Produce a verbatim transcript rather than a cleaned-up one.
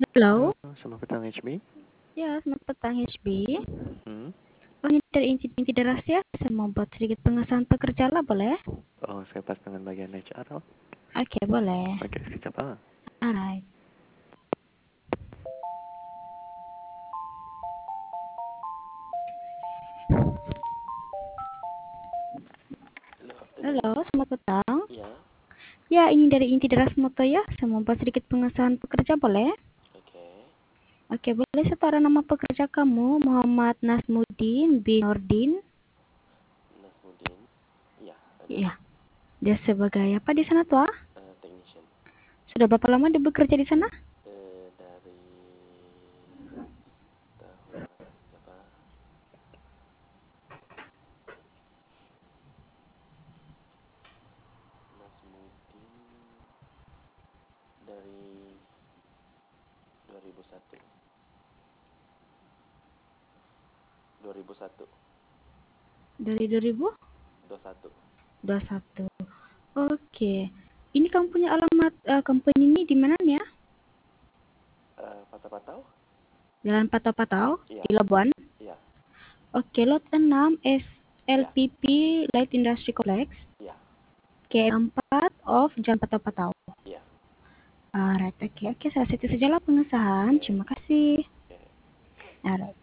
Halo, Halo, selamat petang H B. ya selamat petang H B. Hmm? Oh, ini dari inti-inti rahasia, saya mau buat sedikit pengesahan pekerja lah, boleh? Oh, saya pas dengan bagian H R. Oh. Oke, boleh. Oke, sekejap ah. Alright. Halo, afternoon. Halo, selamat petang. Iya, Ya, ini dari inti deras moto ya, saya mau buat sedikit pengesahan pekerja, boleh? oke. Oke, boleh setara nama pekerja kamu, Muhammad Nasmuddin bin Nordin. Nasmudin. Iya, ada. Ya, dia sebagai apa di sana tuh? Ah? Eh, technician. Sudah berapa lama dia bekerja di sana? Eh, dari tahun berapa? Nasmudin dari dua ribu satu. dua ribu satu. Dari dua ribu dua ribu satu. dua puluh satu. Oke. Ini kamu punya alamat uh, company ini di mana ya? Eh, Patah-patah? Jalan Patau-Patau Iya, di Labuan. iya, Oke, lot enam iya, S L P P Light Industry Complex. iya, K empat of Jalan Patau-Patau. iya. Alright, oke, oke, saya situ sajalah pengesahan. Oke, Terima kasih. oke. Alright.